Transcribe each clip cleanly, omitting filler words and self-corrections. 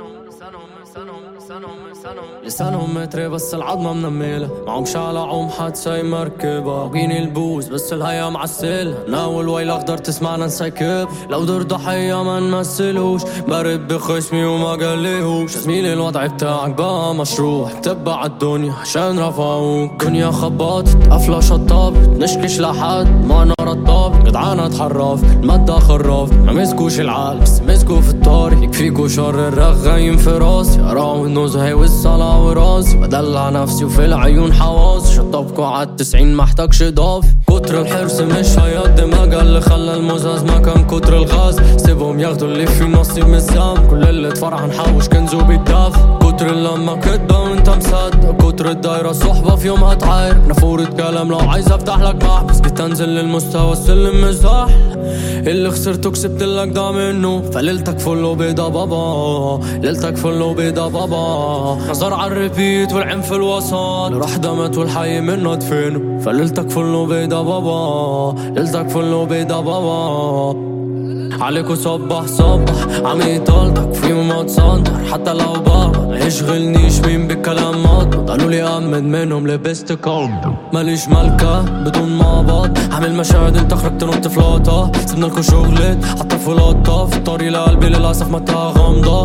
لسانهم متري بس العظمة منميلة، معهم شالع حادثة مركبة، واقيني البوز بس الهيا معسلة، ناول ويل اخضر تسمعنا نسكب، لو دور ضحية ما نمثلوش، برد بخصمي وما قاليهوش، زميلي الوضع بتاعك بقى مشروح، تبع الدنيا عشان رفعوك، دنيا خباطت قفلة شطابت، نشكش لحد ما نرى الطابت، جدعانة اتحرف المادة خراف، ما مسكوش العقل بس مسكوا في الطاري، يكفيكوا شر الرغايم في راسي، اراو النزهة والصلاة وراسي، بدلع نفسي وفي العيون حواس، شطبكوا عال90 محتاجش ضاف، كتر الحرص مش هيقضي مجال اللي خلى المزاز ما كان كتر الغاز، سيبهم ياخدوا اللي في نصيب من الذنب، كل اللي اتفرح نحوش كنزو بيتداف، كتر اللمة كدبة وانت مصدق، كتر الدايرة صحبة في يوم هتعايرك، نافورة كلام لو عايز افتح لك محبس، جيت انزل للمستوى السلم مزاح، اللي خسرته كسبتلك ده منه، فليلتك فل وبيضة بابا، ليلتك فل وبيضة بابا، نظر عالريبيت والعين في الوسط، راح دمت والحي منه دفنه، فليلتك فل وبيضة بابا، ليلتك فل وبيضة بابا، عليكو صبح عم يطلتك في ما تصندر، حتى لو بابا ما يشغلنيش مين بالكلام مضبط، قالوا لي امد منهم لبست كلب، ماليش ملكة بدون مقبض، عامل مشاهد انت خرجت نط في لقطة، سيبنالكو شغلت حتى في لقطة، في الطريق لقلبي للأسف متاها غامضة،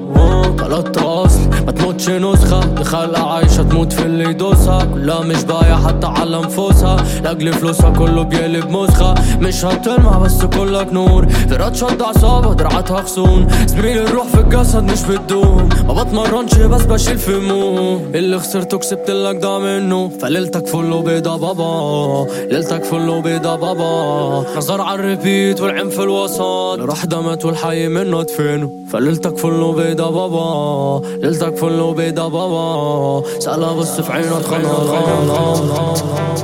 غلط اصل ما تموتش نسخة، دي خلقة عايشة تموت في اللي يدوسها، كلها مش بايع حتى على انفسها، لاجل فلوسها كله بيقلب مسخة، مش هتلمع بس كلك نور، فرات شد عصابة درعاتها خصون، زميلي الروح في الجسد مش بتدوم، ما بتمرنش بس بشيل في هموم، اللي خسرته كسبتلك ده منه، فليلتك فل وبيضة بابا، ليلتك فل وبيضة بابا، نظر عالريبيت والعين في الوسط، راح دمت والحي منه دفنه، فليلتك فل وبيضة بابا، ليلتك فل وبيضة بابا، سألها بص في عينها اتخنق.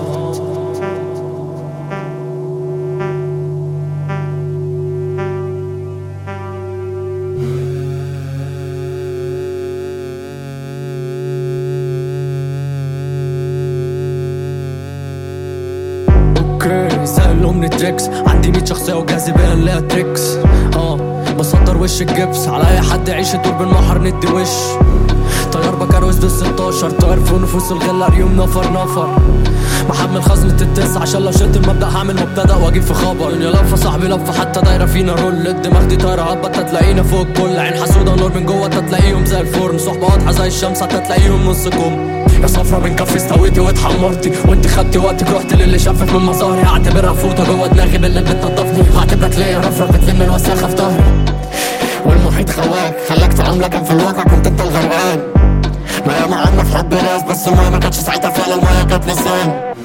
سهلوا من التريكس، عندي 100 شخصية وجاذبية نلاقيها تريكس، بسطر وش الجبس على اي حد يعيش الدور بالنحر ندي وش، طيار بكروس بال16، طاير في نفوس الغلة ريوم نفر، محمل خزنة التسعة عشان لو شلت المبدأ هعمل مبتدأ واجيب في خبر، دنيا لفة صاحبي لفة حتى دايرة فينا رول، الدماغ دي طايرة هبطة تلاقينا فوق الكل، عين حسودة نور من جوه تلاقيهم زي الفرن، صحبة واضحة زي الشمس تلاقيهم نص كم، يا صفرة بين كفي استويتي واتحمرتي، وانت خدتي وقتك رحت للي شافك من مظاهري، هعتبرها فوطة جوه دماغي باللي بتنضفني، هعتبرك ليا رفرة بتلم الوساخة في ظهري، والمحيط خواك خلاك تعمل لكن في الواقع كنت انت الغرقان، ما ياما عنا في حب ناس بس المايه ما كانتش ساعتها فعلا، المايه كانت لسان،